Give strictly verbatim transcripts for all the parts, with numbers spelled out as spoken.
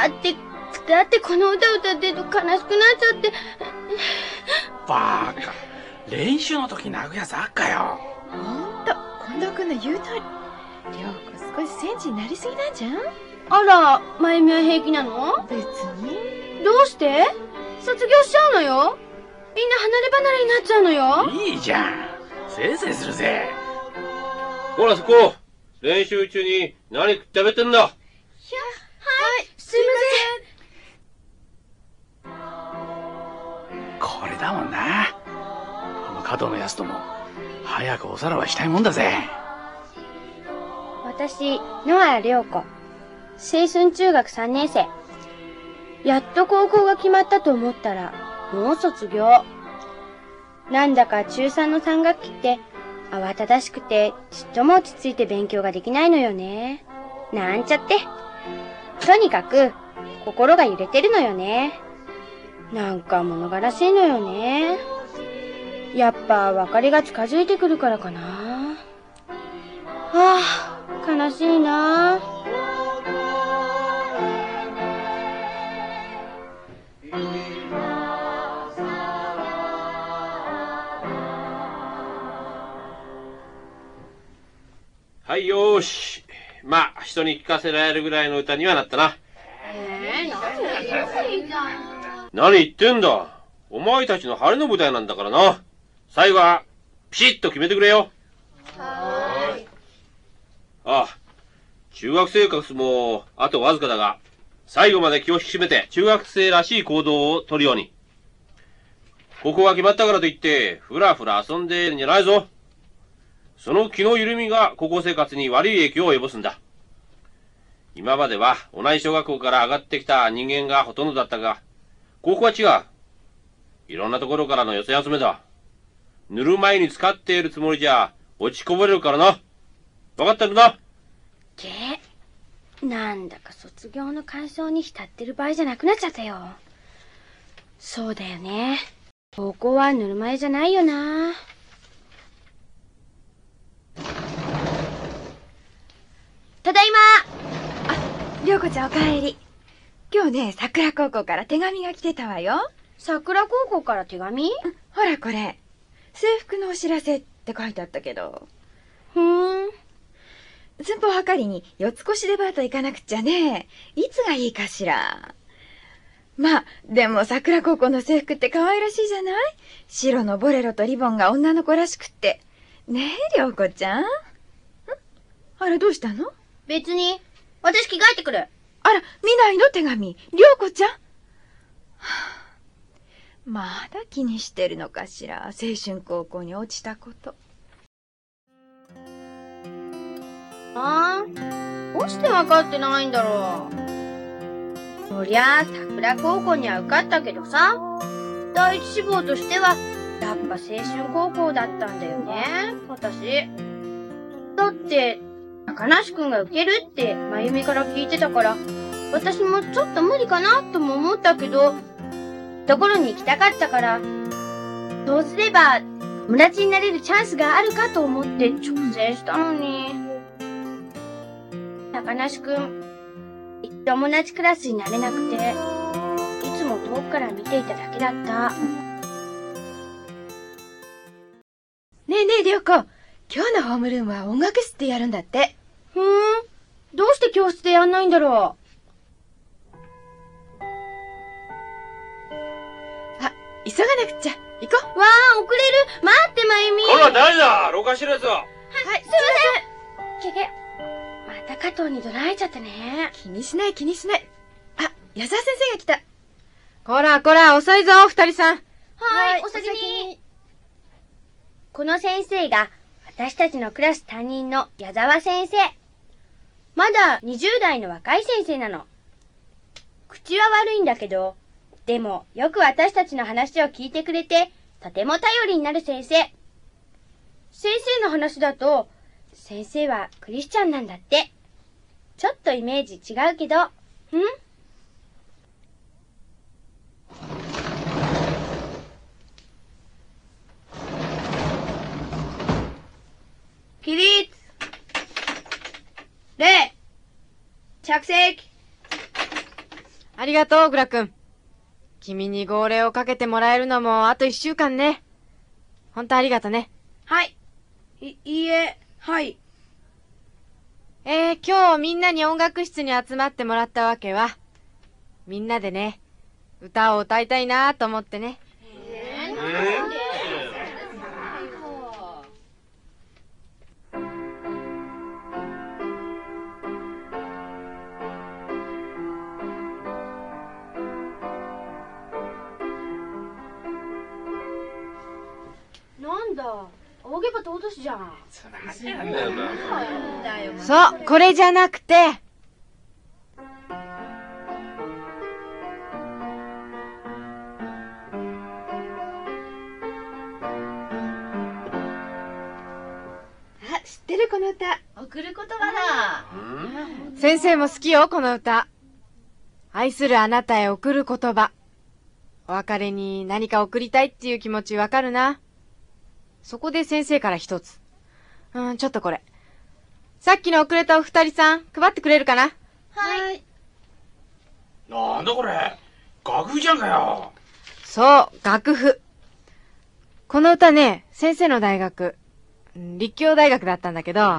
だって、だってこの歌歌ってると悲しくなっちゃって。 バーカ。練習の時泣くやつあっかよ。 ほんと、近藤君の言う通り。涼子少しセンチになりすぎなんじゃん？ あら、まゆみは平気なの？ 別に。 どうして？卒業しちゃうのよ。みんな離れ離れになっちゃうのよ。 いいじゃん。せいせいするぜ。 ほらそこ、練習中に何食べてんだ。 はい、すいません。これだもんな。あの加藤のやつとも早くおさらばしたいもんだぜ。 私、野原涼子。青春中学さんねん生。やっと高校が決まったと思ったら、もう卒業。なんだか中さんのさん学期って慌ただしくてちっとも落ち着いて勉強ができないのよね。なんちゃって。とにかく心が揺れてるのよね。なんか物悲しいのよね。やっぱ別れが近づいてくるからかな。はあ、悲しいな。 はいよーし。まあ人に聞かせられるぐらいの歌にはなったな。 えー、 何言ってんだ。お前たちの晴れの舞台なんだからな。最後はピシッと決めてくれよ。 はーい。 ああ、中学生活もあとわずかだが、最後まで気を引き締めて中学生らしい行動を取るように。ここが決まったからといってふらふら遊んでるんじゃないぞ。その気の緩みが高校生活に悪い影響を及ぼすんだ。今までは同じ小学校から上がってきた人間がほとんどだったが、高校は違う。いろんなところからの寄せ集めだ。塗る前に使っているつもりじゃ落ちこぼれるからな。わかってるな。 げえ、なんだか卒業の感傷に浸ってる場合じゃなくなっちゃったよ。そうだよね。高校は塗る前じゃないよな。ただいま。 あ、涼子ちゃんお帰り。今日ね、桜高校から手紙が来てたわよ。 桜高校から手紙？ ほらこれ、制服のお知らせって書いてあったけど。 ふーん。 寸法測りに四つ越しデパート行かなくっちゃね。いつがいいかしら。まあ、でも桜高校の制服って可愛らしいじゃない？白のボレロとリボンが女の子らしくって。ねえ、涼子ちゃん。ん？あれどうしたの？ 別に。私着替えてくる。 あら、見ないの手紙。涼子ちゃん。はあ、まだ気にしてるのかしら。青春高校に落ちたこと。 ああ、どうして分かってないんだろう。そりゃあ桜高校には受かったけどさ、第一志望としてはやっぱ青春高校だったんだよね、私。だって高梨くんが受けるってまゆみから聞いてたから、私もちょっと無理かなとも思ったけど、ところに行きたかったから、そうすれば友達になれるチャンスがあるかと思って挑戦したのに。高梨くん、友達クラスになれなくて、いつも遠くから見ていただけだった。 ねえねえ、涼子。今日のホームルームは音楽室でやるんだって。 ふーん。どうして教室でやんないんだろう。 あ、急がなくっちゃ。行こう。 わあ、遅れる。待って、まゆみ。 ほら、誰だ？廊下知らずは。 はい、すいません。けけ。また加藤に怒られちゃったね。 気にしない気にしない。あ、矢沢先生が来た。こらこら、遅いぞ、二人さん。 はい、お先に。この先生が、私たちのクラス担任の矢沢先生。まだにじゅう代の若い先生なの。口は悪いんだけど、でもよく私たちの話を聞いてくれて、とても頼りになる先生。先生の話だと、先生はクリスチャンなんだって。ちょっとイメージ違うけど、ん？起立。礼。着席。 ありがとう、小倉くん。君に号令をかけてもらえるのもあと一週間ね。ほんとありがとね。 はい。い、いいえ、はい。 えー、今日みんなに音楽室に集まってもらったわけは、みんなでね、歌を歌いたいなと思ってね。えー、なんで？ なんだ、大げばと落としじゃん。 そう、これじゃなくて。 あ、知ってるこの歌。 送る言葉だ。 先生も好きよ、この歌。愛するあなたへ送る言葉。お別れに何か送りたいっていう気持ちわかるな。そこで先生から一つ。うん、ちょっとこれ。さっきの遅れたお二人さん、配ってくれるかな？ はい。 なんだこれ、楽譜じゃんかよ。 そう、楽譜。この歌ね、先生の大学、立教大学だったんだけど、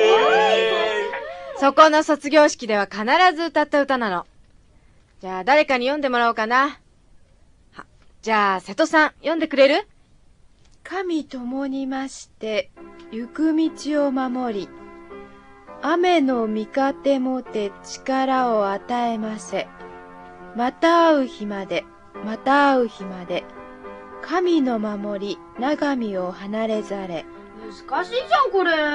そこの卒業式では必ず歌った歌なの。じゃあ誰かに読んでもらおうかな。は、じゃあ瀬戸さん、読んでくれる？ 神共にまして行く道を守り、雨の味方もて力を与えませ。また会う日まで、また会う日まで、神の守り永見を離れざれ。 難しいじゃんこれ。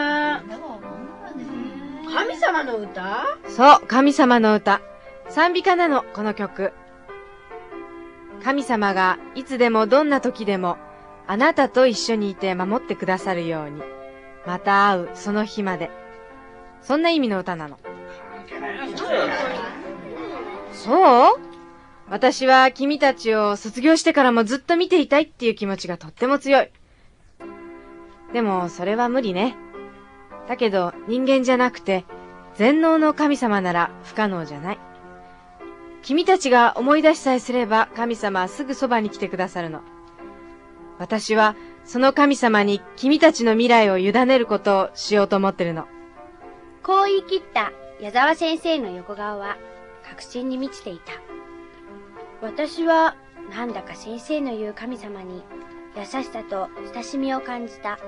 神様の歌？ そう、神様の歌。賛美歌なの、この曲。神様がいつでもどんな時でもあなたと一緒にいて守ってくださるように、また会うその日まで。そんな意味の歌なの。そう？私は君たちを卒業してからもずっと見ていたいっていう気持ちがとっても強い。でもそれは無理ね。だけど人間じゃなくて全能の神様なら不可能じゃない。君たちが思い出しさえすれば神様はすぐそばに来てくださるの。私はその神様に君たちの未来を委ねることをしようと思ってるの。 こう言い切った矢沢先生の横顔は確信に満ちていた。私はなんだか先生の言う神様に優しさと親しみを感じた。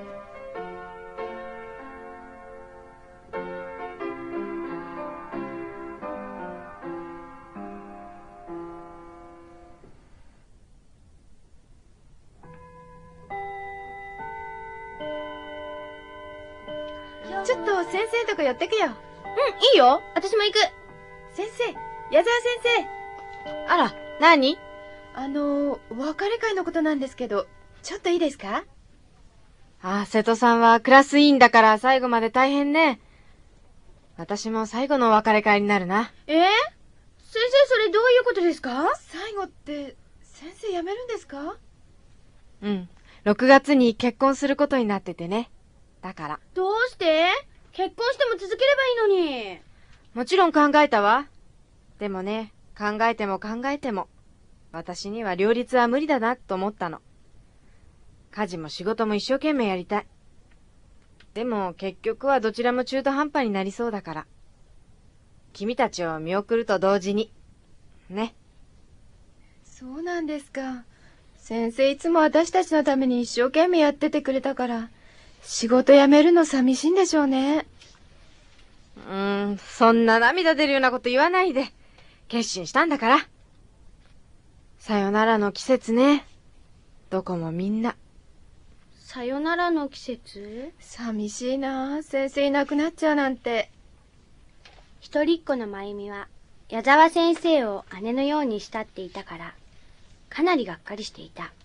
ちょっと先生のとこ寄ってくよ。 うん、いいよ。私も行く。 先生、矢沢先あら、何？ 生。あの、お別れ会のことなんですけど、ちょっといいですか？ ああ、瀬戸さんはクラス委員だから最後まで大変ね。私も最後のお別れ会になるな。 えー、先生それどういうことですか？ 最後って、先生辞めるんですか？ うん。ろくがつに結婚することになっててね。だから。 どうして？結婚しても続ければいいのに。 もちろん考えたわ。でもね、考えても考えても、私には両立は無理だなと思ったの。家事も仕事も一生懸命やりたい。でも結局はどちらも中途半端になりそうだから。君たちを見送ると同時に。ね。 そうなんですか。先生いつも私たちのために一生懸命やっててくれたから、仕事辞めるの寂しいんでしょうね。 うーん、そんな涙出るようなこと言わないで。決心したんだから。さよならの季節ね。どこもみんな。 さよならの季節？ 寂しいな、先生いなくなっちゃうなんて。 一人っ子の真由美は矢沢先生を姉のように慕っていたからかなりがっかりしていた。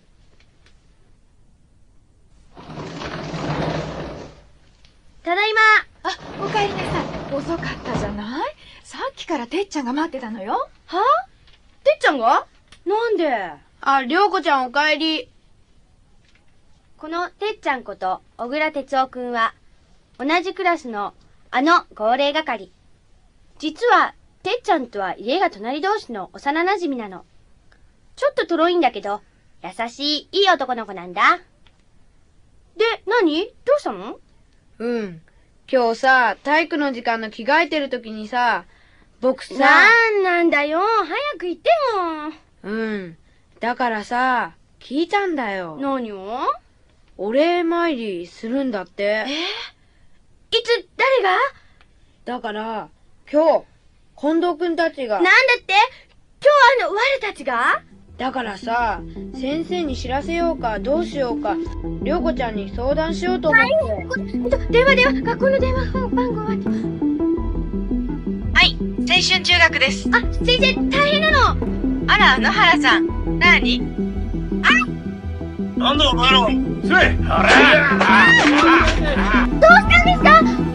ただいま。 あ、お帰りなさい。遅かったじゃない？さっきからてっちゃんが待ってたのよ。 はあ？てっちゃんが？なんで？あ、りょうこちゃんお帰り。このてっちゃんこと小倉哲夫くんは同じクラスのあの号令係。実はてっちゃんとは家が隣同士の幼馴染なの。ちょっととろいんだけど、優しいいい男の子なんだ。で、何？どうしたの？ うん。今日さ、体育の時間の着替えてる時にさ、僕さ。 なんなんだよ。早く言っても。うん。だからさ、聞いたんだよ。 何を？ お礼参りするんだって。 え？いつ、誰が？ だから、今日、近藤くんたちが。 なんだって？今日あの、我たちが？ だからさ、先生に知らせようかどうしようか、りょうこちゃんに相談しようと思って。 電話電話、学校の電話番号は？ はい、青春中学です。 あ、先生、大変なの。 あら、野原さん。なに？ なんだお前ら。 せい、あれ。 どうしたんですか？